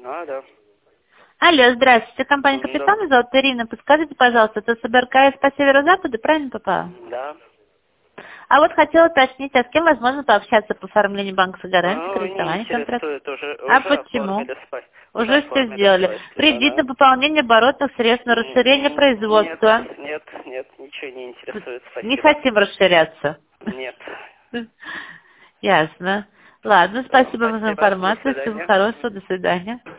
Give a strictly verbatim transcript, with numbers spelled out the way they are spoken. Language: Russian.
А, да. Алло, здравствуйте, компания М, «Капитан», Да. меня зовут Ирина. Подскажите, пожалуйста, это СБРКС по северо-западу, правильно попала? Да. А вот хотела уточнить, а с кем возможно пообщаться по оформлению банковской гарантии, А, не кредитования контракта? интересует, уже, А уже почему? оформили спа- уже Уже все оформили сделали. спасибо, Кредит да. на пополнение оборотных средств, на расширение М, Нет, производства. нет, нет, ничего не интересует, Не спасибо. хотим расширяться. Нет. Ясно. Ладно, Все, спасибо вам за спасибо, до информацию. Всего свидания. хорошего. До свидания.